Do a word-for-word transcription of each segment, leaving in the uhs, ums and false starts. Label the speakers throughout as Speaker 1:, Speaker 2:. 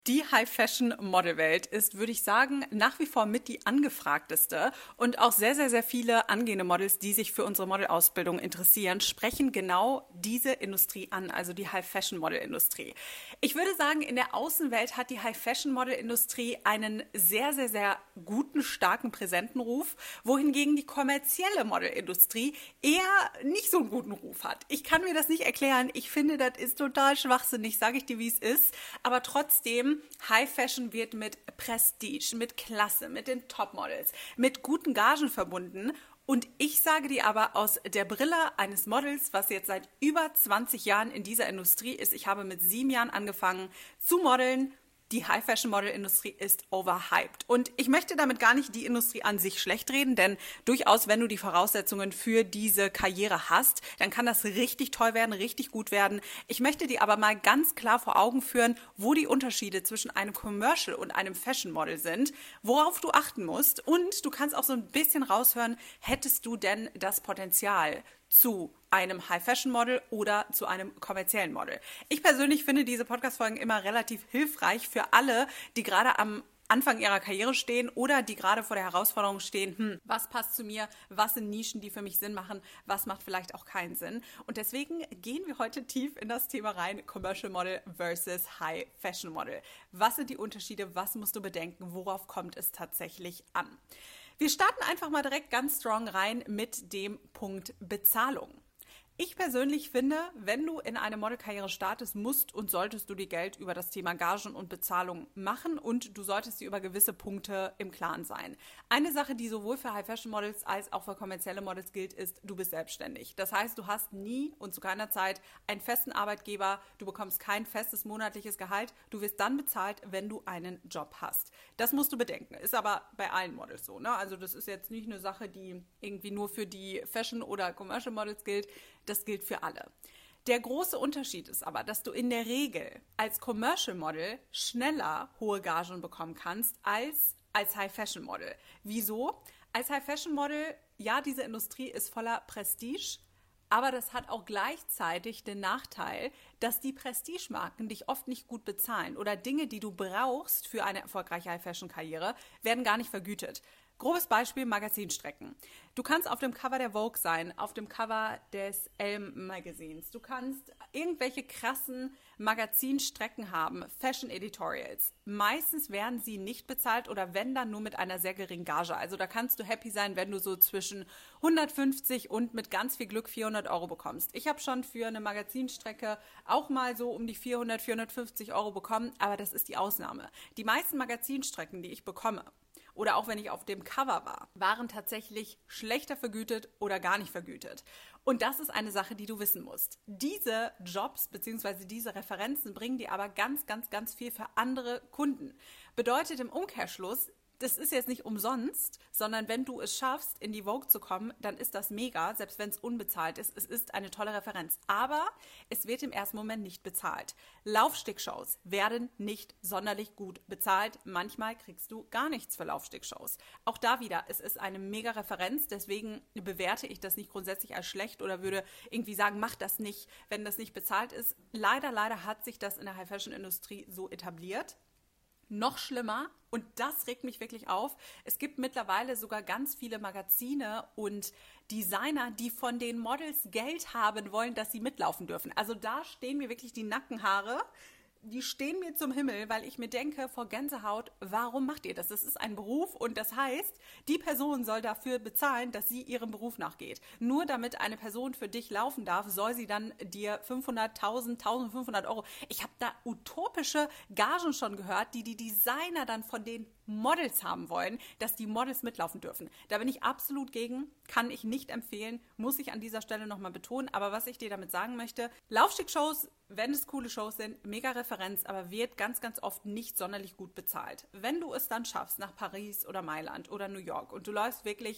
Speaker 1: Die High-Fashion-Model-Welt ist, würde ich sagen, nach wie vor mit die angefragteste und auch sehr, sehr, sehr viele angehende Models, die sich für unsere Modelausbildung interessieren, sprechen genau diese Industrie an, also die High-Fashion-Model-Industrie. Ich würde sagen, in der Außenwelt hat die High-Fashion-Model-Industrie einen sehr, sehr, sehr guten, starken, präsenten Ruf, wohingegen die kommerzielle Modelindustrie eher nicht so einen guten Ruf hat. Ich kann mir das nicht erklären. Ich finde, das ist total schwachsinnig, sage ich dir, wie es ist. Aber trotzdem, High Fashion wird mit Prestige, mit Klasse, mit den Topmodels, mit guten Gagen verbunden. Und ich sage dir aber aus der Brille eines Models, was jetzt seit über zwanzig Jahren in dieser Industrie ist. Ich habe mit sieben Jahren angefangen zu modeln. Die High-Fashion-Model-Industrie ist overhyped. Und ich möchte damit gar nicht die Industrie an sich schlecht reden, denn durchaus, wenn du die Voraussetzungen für diese Karriere hast, dann kann das richtig toll werden, richtig gut werden. Ich möchte dir aber mal ganz klar vor Augen führen, wo die Unterschiede zwischen einem Commercial und einem Fashion-Model sind, worauf du achten musst. Und du kannst auch so ein bisschen raushören, hättest du denn das Potenzial zu einem High-Fashion-Model oder zu einem kommerziellen Model. Ich persönlich finde diese Podcast-Folgen immer relativ hilfreich für alle, die gerade am Anfang ihrer Karriere stehen oder die gerade vor der Herausforderung stehen, hm, was passt zu mir, was sind Nischen, die für mich Sinn machen, was macht vielleicht auch keinen Sinn. Und deswegen gehen wir heute tief in das Thema rein, Commercial Model versus High Fashion Model. Was sind die Unterschiede, was musst du bedenken, worauf kommt es tatsächlich an? Wir starten einfach mal direkt ganz strong rein mit dem Punkt Bezahlung. Ich persönlich finde, wenn du in eine Modelkarriere startest, musst und solltest du dir Geld über das Thema Gagen und Bezahlung machen und du solltest dir über gewisse Punkte im Klaren sein. Eine Sache, die sowohl für High-Fashion-Models als auch für kommerzielle Models gilt, ist, du bist selbstständig. Das heißt, du hast nie und zu keiner Zeit einen festen Arbeitgeber, du bekommst kein festes monatliches Gehalt, du wirst dann bezahlt, wenn du einen Job hast. Das musst du bedenken, ist aber bei allen Models so, ne? Also das ist jetzt nicht eine Sache, die irgendwie nur für die Fashion- oder Commercial-Models gilt. Das gilt für alle. Der große Unterschied ist aber, dass du in der Regel als Commercial Model schneller hohe Gagen bekommen kannst als als High Fashion Model. Wieso? Als High Fashion Model, ja, diese Industrie ist voller Prestige, aber das hat auch gleichzeitig den Nachteil, dass die Prestigemarken dich oft nicht gut bezahlen oder Dinge, die du brauchst für eine erfolgreiche High Fashion Karriere, werden gar nicht vergütet. Grobes Beispiel, Magazinstrecken. Du kannst auf dem Cover der Vogue sein, auf dem Cover des Elle Magazins. Du kannst irgendwelche krassen Magazinstrecken haben, Fashion Editorials. Meistens werden sie nicht bezahlt oder wenn dann nur mit einer sehr geringen Gage. Also da kannst du happy sein, wenn du so zwischen hundertfünfzig und mit ganz viel Glück vierhundert Euro bekommst. Ich habe schon für eine Magazinstrecke auch mal so um die vierhundert, vierhundertfünfzig Euro bekommen, aber das ist die Ausnahme. Die meisten Magazinstrecken, die ich bekomme, oder auch wenn ich auf dem Cover war, waren tatsächlich schlechter vergütet oder gar nicht vergütet. Und das ist eine Sache, die du wissen musst. Diese Jobs bzw. diese Referenzen bringen dir aber ganz, ganz, ganz viel für andere Kunden. Bedeutet im Umkehrschluss, das ist jetzt nicht umsonst, sondern wenn du es schaffst, in die Vogue zu kommen, dann ist das mega, selbst wenn es unbezahlt ist. Es ist eine tolle Referenz. Aber es wird im ersten Moment nicht bezahlt. Laufstickshows werden nicht sonderlich gut bezahlt. Manchmal kriegst du gar nichts für Laufstickshows. Auch da wieder, es ist eine mega Referenz, deswegen bewerte ich das nicht grundsätzlich als schlecht oder würde irgendwie sagen, mach das nicht, wenn das nicht bezahlt ist. Leider, leider hat sich das in der High-Fashion-Industrie so etabliert. Noch schlimmer, und das regt mich wirklich auf, es gibt mittlerweile sogar ganz viele Magazine und Designer, die von den Models Geld haben wollen, dass sie mitlaufen dürfen. Also da stehen mir wirklich die Nackenhaare, die stehen mir zum Himmel, weil ich mir denke, vor Gänsehaut, warum macht ihr das? Das ist ein Beruf und das heißt, die Person soll dafür bezahlen, dass sie ihrem Beruf nachgeht. Nur damit eine Person für dich laufen darf, soll sie dann dir fünfhundert, tausend, eintausendfünfhundert Euro. Ich habe da utopische Gagen schon gehört, die die Designer dann von den Models haben wollen, dass die Models mitlaufen dürfen. Da bin ich absolut gegen, kann ich nicht empfehlen, muss ich an dieser Stelle nochmal betonen. Aber was ich dir damit sagen möchte, Laufstickshows, wenn es coole Shows sind, mega Referenz, aber wird ganz, ganz oft nicht sonderlich gut bezahlt. Wenn du es dann schaffst, nach Paris oder Mailand oder New York und du läufst wirklich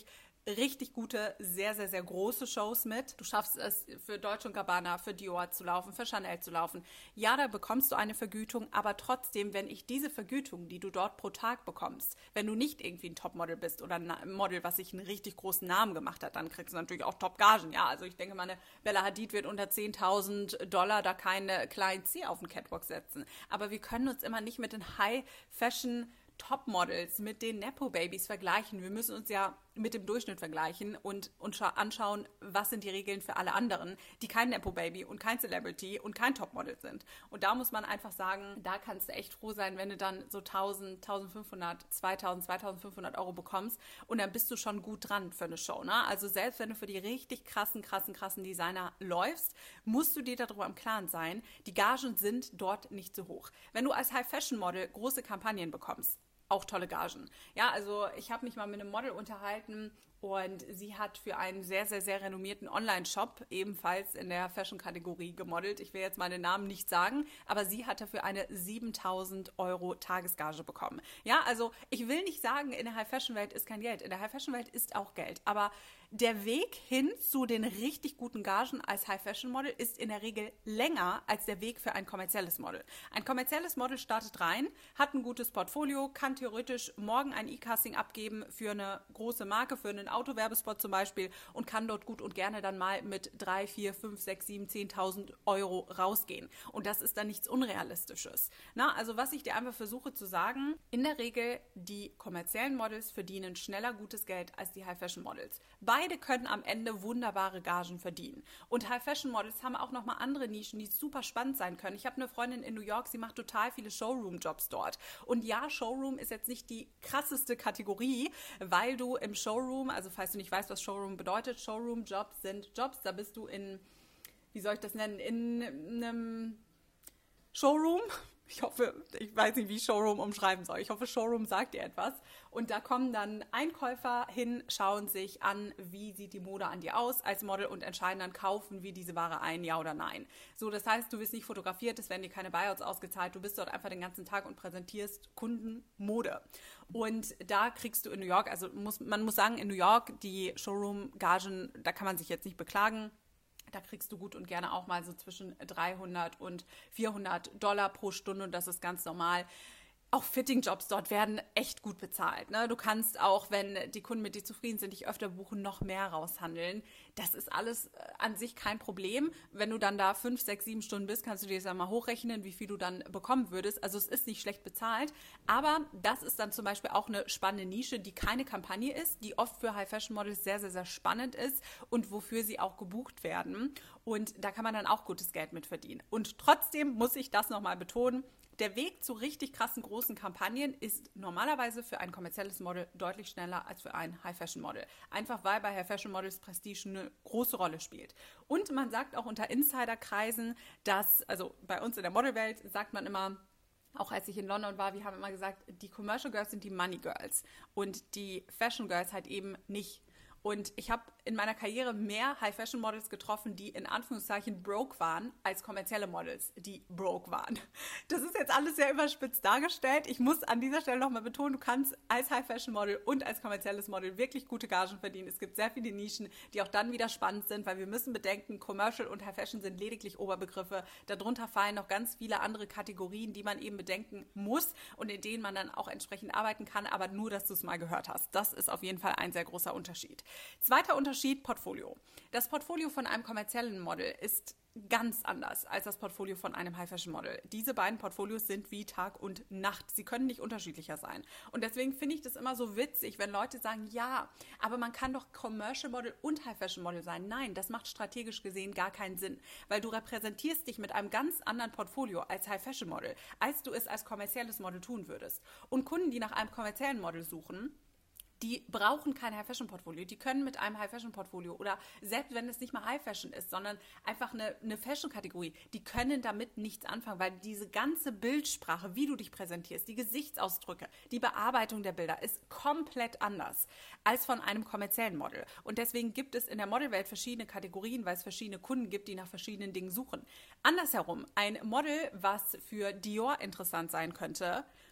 Speaker 1: richtig gute, sehr, sehr, sehr große Shows mit. Du schaffst es, für Dolce und Gabbana, für Dior zu laufen, für Chanel zu laufen. Ja, da bekommst du eine Vergütung, aber trotzdem, wenn ich diese Vergütung, die du dort pro Tag bekommst, wenn du nicht irgendwie ein Topmodel bist oder ein Model, was sich einen richtig großen Namen gemacht hat, dann kriegst du natürlich auch Top-Gagen. Ja, also ich denke, meine Bella Hadid wird unter zehntausend Dollar da keine kleinen C auf den Catwalk setzen. Aber wir können uns immer nicht mit den High-Fashion Topmodels mit den Nepo-Babys vergleichen. Wir müssen uns ja mit dem Durchschnitt vergleichen und uns anschauen, was sind die Regeln für alle anderen, die kein Nepo-Baby und kein Celebrity und kein Topmodel sind. Und da muss man einfach sagen, da kannst du echt froh sein, wenn du dann so tausend, eintausendfünfhundert, zweitausend, zweitausendfünfhundert Euro bekommst und dann bist du schon gut dran für eine Show. Ne? Also selbst wenn du für die richtig krassen, krassen, krassen Designer läufst, musst du dir darüber im Klaren sein, die Gagen sind dort nicht so hoch. Wenn du als High-Fashion-Model große Kampagnen bekommst, auch tolle Gagen. Ja, also ich habe mich mal mit einem Model unterhalten und sie hat für einen sehr, sehr, sehr renommierten Online-Shop ebenfalls in der Fashion-Kategorie gemodelt. Ich will jetzt mal den Namen nicht sagen, aber sie hat dafür eine siebentausend Euro Tagesgage bekommen. Ja, also ich will nicht sagen, in der High-Fashion-Welt ist kein Geld. In der High-Fashion-Welt ist auch Geld. Aber der Weg hin zu den richtig guten Gagen als High-Fashion-Model ist in der Regel länger als der Weg für ein kommerzielles Model. Ein kommerzielles Model startet rein, hat ein gutes Portfolio, kann theoretisch morgen ein E-Casting abgeben für eine große Marke, für einen Autowerbespot zum Beispiel und kann dort gut und gerne dann mal mit drei, vier, fünf, sechs, sieben, zehntausend Euro rausgehen. Und das ist dann nichts Unrealistisches. Na, also was ich dir einfach versuche zu sagen, in der Regel die kommerziellen Models verdienen schneller gutes Geld als die High-Fashion-Models. Beide können am Ende wunderbare Gagen verdienen. Und High-Fashion-Models haben auch nochmal andere Nischen, die super spannend sein können. Ich habe eine Freundin in New York, sie macht total viele Showroom-Jobs dort. Und ja, Showroom ist jetzt nicht die krasseste Kategorie, weil du im Showroom, also falls du nicht weißt, was Showroom bedeutet, Showroom-Jobs sind Jobs, da bist du in, wie soll ich das nennen, in einem Showroom. Ich hoffe, ich weiß nicht, wie ich Showroom umschreiben soll. Ich hoffe, Showroom sagt dir etwas. Und da kommen dann Einkäufer hin, schauen sich an, wie sieht die Mode an dir aus als Model und entscheiden dann, kaufen wir diese Ware ein, ja oder nein. So, das heißt, du wirst nicht fotografiert, es werden dir keine Buyouts ausgezahlt, du bist dort einfach den ganzen Tag und präsentierst Kunden Mode. Und da kriegst du in New York, also muss, man muss sagen, in New York, die Showroom-Gagen, da kann man sich jetzt nicht beklagen. Da kriegst du gut und gerne auch mal so zwischen dreihundert und vierhundert Dollar pro Stunde und das ist ganz normal. Auch Fitting-Jobs dort werden echt gut bezahlt. Ne? Du kannst auch, wenn die Kunden mit dir zufrieden sind, dich öfter buchen, noch mehr raushandeln. Das ist alles an sich kein Problem. Wenn du dann da fünf, sechs, sieben Stunden bist, kannst du dir das ja mal hochrechnen, wie viel du dann bekommen würdest. Also es ist nicht schlecht bezahlt, aber das ist dann zum Beispiel auch eine spannende Nische, die keine Kampagne ist, die oft für High-Fashion-Models sehr, sehr, sehr spannend ist und wofür sie auch gebucht werden. Und da kann man dann auch gutes Geld mit verdienen. Und trotzdem muss ich das nochmal betonen, der Weg zu richtig krassen großen Kampagnen ist normalerweise für ein kommerzielles Model deutlich schneller als für ein High-Fashion-Model. Einfach weil bei High-Fashion-Models Prestige eine große Rolle spielt. Und man sagt auch unter Insiderkreisen, dass, also bei uns in der Modelwelt sagt man immer, auch als ich in London war, wir haben immer gesagt, die Commercial Girls sind die Money Girls und die Fashion Girls halt eben nicht. Und ich habe in meiner Karriere mehr High-Fashion-Models getroffen, die in Anführungszeichen broke waren, als kommerzielle Models, die broke waren. Das ist jetzt alles sehr überspitzt dargestellt. Ich muss an dieser Stelle nochmal betonen, du kannst als High-Fashion-Model und als kommerzielles Model wirklich gute Gagen verdienen. Es gibt sehr viele Nischen, die auch dann wieder spannend sind, weil wir müssen bedenken, Commercial und High-Fashion sind lediglich Oberbegriffe. Darunter fallen noch ganz viele andere Kategorien, die man eben bedenken muss und in denen man dann auch entsprechend arbeiten kann, aber nur, dass du es mal gehört hast. Das ist auf jeden Fall ein sehr großer Unterschied. Zweiter Unterschied, Portfolio. Das Portfolio von einem kommerziellen Model ist ganz anders als das Portfolio von einem High-Fashion-Model. Diese beiden Portfolios sind wie Tag und Nacht. Sie können nicht unterschiedlicher sein. Und deswegen finde ich das immer so witzig, wenn Leute sagen, ja, aber man kann doch Commercial-Model und High-Fashion-Model sein. Nein, das macht strategisch gesehen gar keinen Sinn, weil du repräsentierst dich mit einem ganz anderen Portfolio als High-Fashion-Model, als du es als kommerzielles Model tun würdest. Und Kunden, die nach einem kommerziellen Model suchen, die brauchen kein High-Fashion-Portfolio. Die können mit einem High-Fashion-Portfolio oder selbst wenn es nicht mal High-Fashion ist, sondern einfach eine, eine Fashion-Kategorie, die können damit nichts anfangen, weil diese ganze Bildsprache, wie du dich präsentierst, die Gesichtsausdrücke, die Bearbeitung der Bilder ist komplett anders als von einem kommerziellen Model. Und deswegen gibt es in der Modelwelt verschiedene Kategorien, weil es verschiedene Kunden gibt, die nach verschiedenen Dingen suchen. Andersherum, ein Model, was für Dior interessant sein könnte,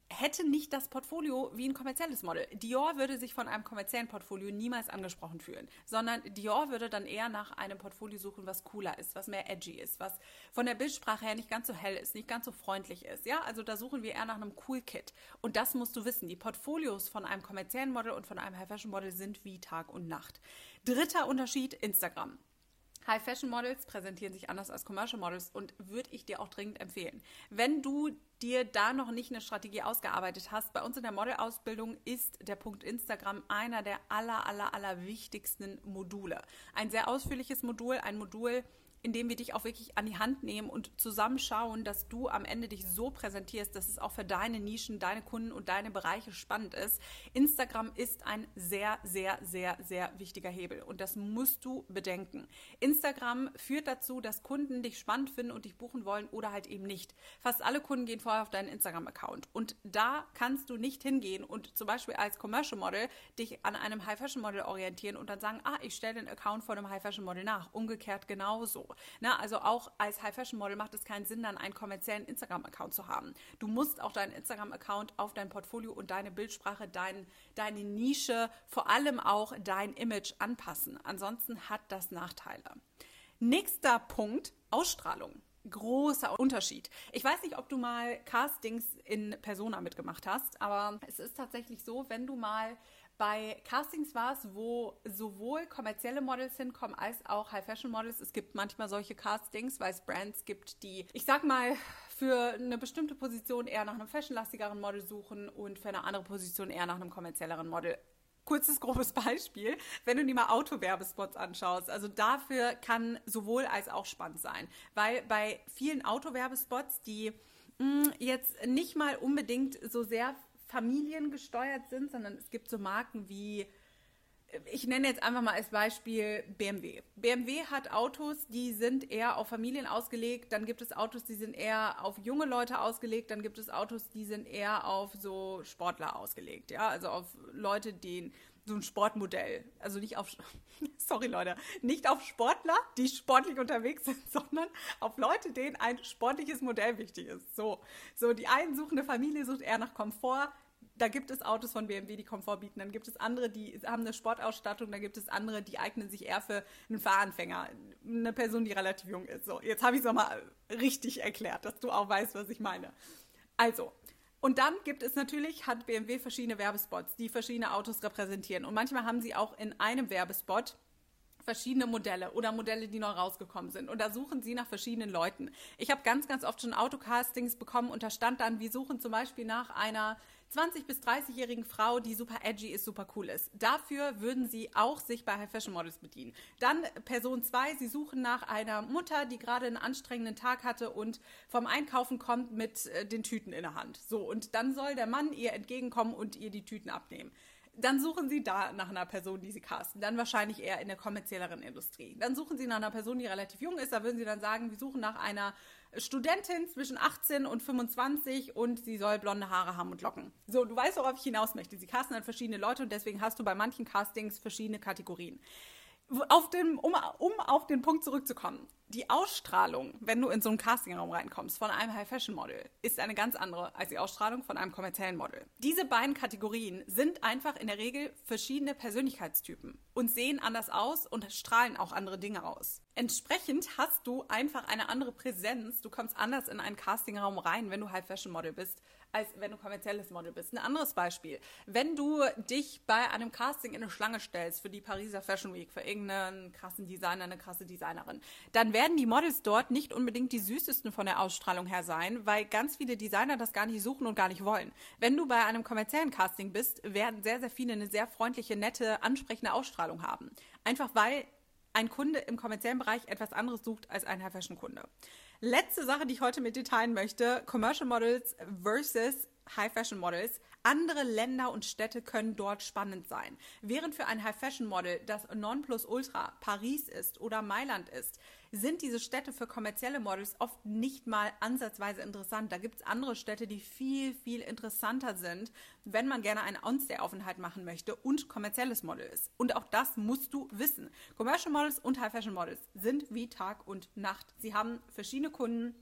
Speaker 1: hätte nicht das Portfolio wie ein kommerzielles Model. Dior würde sich von einem kommerziellen Portfolio niemals angesprochen fühlen, sondern Dior würde dann eher nach einem Portfolio suchen, was cooler ist, was mehr edgy ist, was von der Bildsprache her nicht ganz so hell ist, nicht ganz so freundlich ist. Ja, also da suchen wir eher nach einem Cool Kit. Und das musst du wissen. Die Portfolios von einem kommerziellen Model und von einem High-Fashion-Model sind wie Tag und Nacht. Dritter Unterschied, Instagram. High-Fashion-Models präsentieren sich anders als Commercial-Models und würde ich dir auch dringend empfehlen. Wenn du dir da noch nicht eine Strategie ausgearbeitet hast, bei uns in der Modelausbildung ist der Punkt Instagram einer der aller, aller, aller wichtigsten Module. Ein sehr ausführliches Modul, ein Modul, in dem wir dich auch wirklich an die Hand nehmen und zusammen schauen, dass du am Ende dich so präsentierst, dass es auch für deine Nischen, deine Kunden und deine Bereiche spannend ist. Instagram ist ein sehr, sehr, sehr, sehr wichtiger Hebel und das musst du bedenken. Instagram führt dazu, dass Kunden dich spannend finden und dich buchen wollen oder halt eben nicht. Fast alle Kunden gehen vorher auf deinen Instagram-Account und da kannst du nicht hingehen und zum Beispiel als Commercial Model dich an einem High-Fashion-Model orientieren und dann sagen, ah, ich stelle den Account von einem High-Fashion-Model nach. Umgekehrt genauso. Na, also auch als High-Fashion-Model macht es keinen Sinn, dann einen kommerziellen Instagram-Account zu haben. Du musst auch deinen Instagram-Account auf dein Portfolio und deine Bildsprache, dein, deine Nische, vor allem auch dein Image anpassen. Ansonsten hat das Nachteile. Nächster Punkt, Ausstrahlung. Großer Unterschied. Ich weiß nicht, ob du mal Castings in Persona mitgemacht hast, aber es ist tatsächlich so, wenn du mal bei Castings warst, wo sowohl kommerzielle Models hinkommen als auch High-Fashion-Models. Es gibt manchmal solche Castings, weil es Brands gibt, die, ich sag mal, für eine bestimmte Position eher nach einem fashionlastigeren Model suchen und für eine andere Position eher nach einem kommerzielleren Model. Kurzes, grobes Beispiel, wenn du dir mal Autowerbespots anschaust. Also dafür kann sowohl als auch spannend sein. Weil bei vielen Autowerbespots, die mh, jetzt nicht mal unbedingt so sehr familiengesteuert sind, sondern es gibt so Marken wie, ich nenne jetzt einfach mal als Beispiel B M W. B M W hat Autos, die sind eher auf Familien ausgelegt, dann gibt es Autos, die sind eher auf junge Leute ausgelegt, dann gibt es Autos, die sind eher auf so Sportler ausgelegt, ja, also auf Leute, die so ein Sportmodell, also nicht auf, sorry Leute, nicht auf Sportler, die sportlich unterwegs sind, sondern auf Leute, denen ein sportliches Modell wichtig ist. So, so die einen suchen eine Familie, sucht eher nach Komfort. Da gibt es Autos von B M W, die Komfort bieten. Dann gibt es andere, die haben eine Sportausstattung. Da gibt es andere, die eignen sich eher für einen Fahranfänger. Eine Person, die relativ jung ist. So, jetzt habe ich es nochmal richtig erklärt, dass du auch weißt, was ich meine. Also, und dann gibt es natürlich, hat B M W verschiedene Werbespots, die verschiedene Autos repräsentieren. Und manchmal haben sie auch in einem Werbespot verschiedene Modelle oder Modelle, die noch rausgekommen sind. Und da suchen sie nach verschiedenen Leuten. Ich habe ganz, ganz oft schon Autocastings bekommen und da stand dann, wir suchen zum Beispiel nach einer zwanzig- bis dreißigjährigen Frau, die super edgy ist, super cool ist. Dafür würden sie auch sich bei High-Fashion-Models bedienen. Dann Person zwei, sie suchen nach einer Mutter, die gerade einen anstrengenden Tag hatte und vom Einkaufen kommt mit äh, den Tüten in der Hand. So, und dann soll der Mann ihr entgegenkommen und ihr die Tüten abnehmen. Dann suchen sie da nach einer Person, die sie casten. Dann wahrscheinlich eher in der kommerzielleren Industrie. Dann suchen sie nach einer Person, die relativ jung ist. Da würden sie dann sagen, wir suchen nach einer Studentin zwischen achtzehn und fünfundzwanzig und sie soll blonde Haare haben und Locken. So, du weißt, worauf ich hinaus möchte. Sie casten dann verschiedene Leute und deswegen hast du bei manchen Castings verschiedene Kategorien. Auf den, um, um auf den Punkt zurückzukommen. Die Ausstrahlung, wenn du in so einen Castingraum reinkommst von einem High-Fashion-Model, ist eine ganz andere als die Ausstrahlung von einem kommerziellen Model. Diese beiden Kategorien sind einfach in der Regel verschiedene Persönlichkeitstypen und sehen anders aus und strahlen auch andere Dinge aus. Entsprechend hast du einfach eine andere Präsenz. Du kommst anders in einen Castingraum rein, wenn du High-Fashion-Model bist, als wenn du kommerzielles Model bist. Ein anderes Beispiel. Wenn du dich bei einem Casting in eine Schlange stellst für die Pariser Fashion Week, für irgendeinen krassen Designer, eine krasse Designerin, dann werden die Models dort nicht unbedingt die süßesten von der Ausstrahlung her sein, weil ganz viele Designer das gar nicht suchen und gar nicht wollen. Wenn du bei einem kommerziellen Casting bist, werden sehr, sehr viele eine sehr freundliche, nette, ansprechende Ausstrahlung haben. Einfach weil ein Kunde im kommerziellen Bereich etwas anderes sucht als ein High-Fashion-Kunde. Letzte Sache, die ich heute mit dir teilen möchte, Commercial Models versus High-Fashion-Models. Andere Länder und Städte können dort spannend sein. Während für ein High-Fashion-Model das Nonplusultra Paris ist oder Mailand ist, sind diese Städte für kommerzielle Models oft nicht mal ansatzweise interessant. Da gibt es andere Städte, die viel, viel interessanter sind, wenn man gerne einen On-Stay-Aufenthalt machen möchte und kommerzielles Model ist. Und auch das musst du wissen. Commercial Models und High-Fashion Models sind wie Tag und Nacht. Sie haben verschiedene Kunden,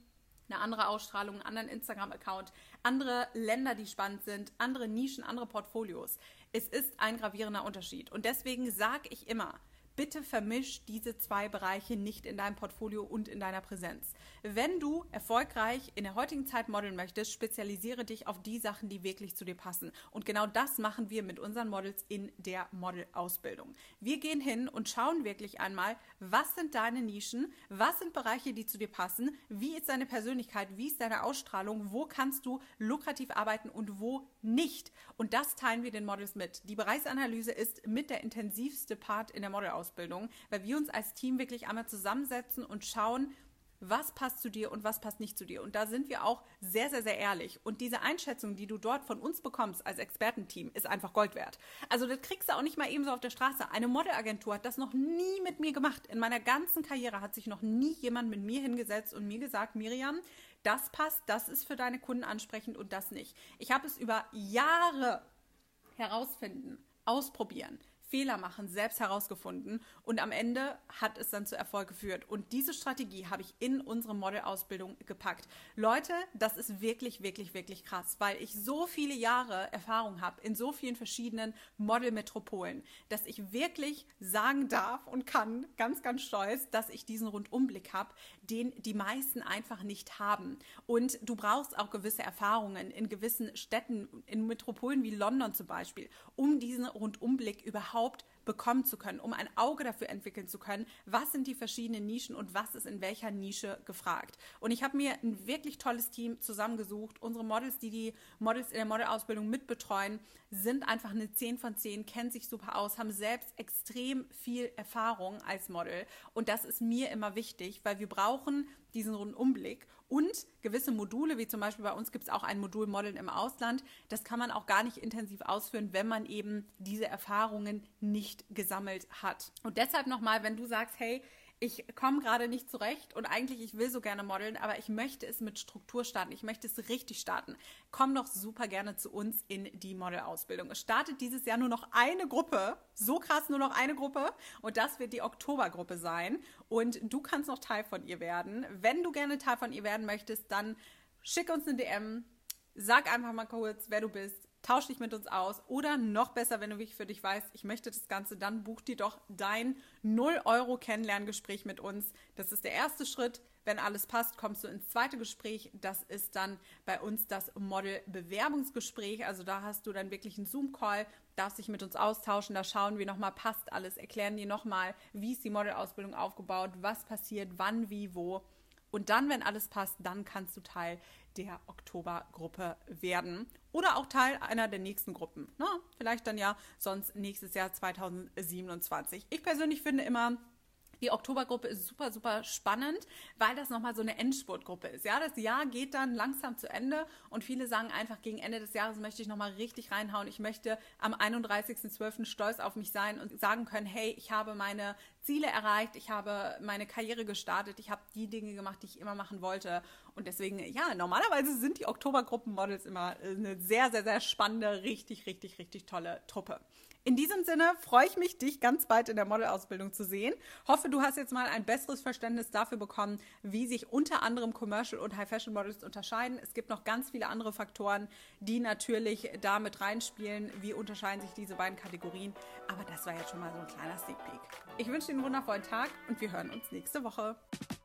Speaker 1: eine andere Ausstrahlung, einen anderen Instagram-Account, andere Länder, die spannend sind, andere Nischen, andere Portfolios. Es ist ein gravierender Unterschied. Und deswegen sage ich immer, bitte vermisch diese zwei Bereiche nicht in deinem Portfolio und in deiner Präsenz. Wenn du erfolgreich in der heutigen Zeit modeln möchtest, spezialisiere dich auf die Sachen, die wirklich zu dir passen. Und genau das machen wir mit unseren Models in der Modelausbildung. Wir gehen hin und schauen wirklich einmal, was sind deine Nischen, was sind Bereiche, die zu dir passen, wie ist deine Persönlichkeit, wie ist deine Ausstrahlung, wo kannst du lukrativ arbeiten und wo nicht. Und das teilen wir den Models mit. Die Bereichsanalyse ist mit der intensivste Part in der Modelausbildung. Ausbildung, weil wir uns als Team wirklich einmal zusammensetzen und schauen, was passt zu dir und was passt nicht zu dir. Und da sind wir auch sehr, sehr, sehr ehrlich. Und diese Einschätzung, die du dort von uns bekommst als Expertenteam, ist einfach Gold wert. Also das kriegst du auch nicht mal eben so auf der Straße. Eine Modelagentur hat das noch nie mit mir gemacht. In meiner ganzen Karriere hat sich noch nie jemand mit mir hingesetzt und mir gesagt, Miriam, das passt, das ist für deine Kunden ansprechend und das nicht. Ich habe es über Jahre herausfinden, ausprobieren, Fehler machen, selbst herausgefunden und am Ende hat es dann zu Erfolg geführt. Und diese Strategie habe ich in unsere Modelausbildung gepackt. Leute, das ist wirklich, wirklich, wirklich krass, weil ich so viele Jahre Erfahrung habe in so vielen verschiedenen Modelmetropolen, dass ich wirklich sagen darf und kann, ganz, ganz stolz, dass ich diesen Rundumblick habe, den die meisten einfach nicht haben. Und du brauchst auch gewisse Erfahrungen in gewissen Städten, in Metropolen wie London zum Beispiel, um diesen Rundumblick überhaupt bekommen zu können, um ein Auge dafür entwickeln zu können, was sind die verschiedenen Nischen und was ist in welcher Nische gefragt. Und ich habe mir ein wirklich tolles Team zusammengesucht. Unsere Models, die die Models in der Modelausbildung mitbetreuen, sind einfach eine zehn von zehn, kennen sich super aus, haben selbst extrem viel Erfahrung als Model. Und das ist mir immer wichtig, weil wir brauchen diesen Rundumblick und gewisse Module, wie zum Beispiel bei uns gibt es auch ein Modul Modeln im Ausland. Das kann man auch gar nicht intensiv ausführen, wenn man eben diese Erfahrungen nicht gesammelt hat. Und deshalb nochmal, wenn du sagst, hey, ich komme gerade nicht zurecht und eigentlich, ich will so gerne modeln, aber ich möchte es mit Struktur starten, ich möchte es richtig starten. Komm doch super gerne zu uns in die Modelausbildung. Es startet dieses Jahr nur noch eine Gruppe, so krass nur noch eine Gruppe und das wird die Oktobergruppe sein und du kannst noch Teil von ihr werden. Wenn du gerne Teil von ihr werden möchtest, dann schick uns eine D M, sag einfach mal kurz, wer du bist. Tausch dich mit uns aus oder noch besser, wenn du wirklich für dich weißt, ich möchte das Ganze, dann buch dir doch dein null Euro Kennenlerngespräch mit uns. Das ist der erste Schritt. Wenn alles passt, kommst du ins zweite Gespräch. Das ist dann bei uns das Model-Bewerbungsgespräch. Also da hast du dann wirklich einen Zoom-Call, darfst dich mit uns austauschen. Da schauen wir nochmal, passt alles, erklären dir nochmal, wie ist die Modelausbildung aufgebaut, was passiert, wann, wie, wo. Und dann, wenn alles passt, dann kannst du Teil der Oktobergruppe werden oder auch Teil einer der nächsten Gruppen. Na, vielleicht dann ja sonst nächstes Jahr zweitausendsiebenundzwanzig. Ich persönlich finde immer, die Oktobergruppe ist super, super spannend, weil das nochmal so eine Endspurtgruppe ist. Ja, das Jahr geht dann langsam zu Ende und viele sagen einfach, gegen Ende des Jahres möchte ich nochmal richtig reinhauen. Ich möchte am einunddreißigsten zwölften stolz auf mich sein und sagen können, hey, ich habe meine Ziele erreicht, ich habe meine Karriere gestartet, ich habe die Dinge gemacht, die ich immer machen wollte. Und deswegen, ja, normalerweise sind die Oktobergruppen-Models immer eine sehr, sehr, sehr spannende, richtig, richtig, richtig tolle Truppe. In diesem Sinne freue ich mich, dich ganz bald in der Modelausbildung zu sehen. Hoffe, du hast jetzt mal ein besseres Verständnis dafür bekommen, wie sich unter anderem Commercial und High-Fashion-Models unterscheiden. Es gibt noch ganz viele andere Faktoren, die natürlich da mit reinspielen. Wie unterscheiden sich diese beiden Kategorien? Aber das war jetzt schon mal so ein kleiner Sneak Peek. Ich wünsche dir einen wundervollen Tag und wir hören uns nächste Woche.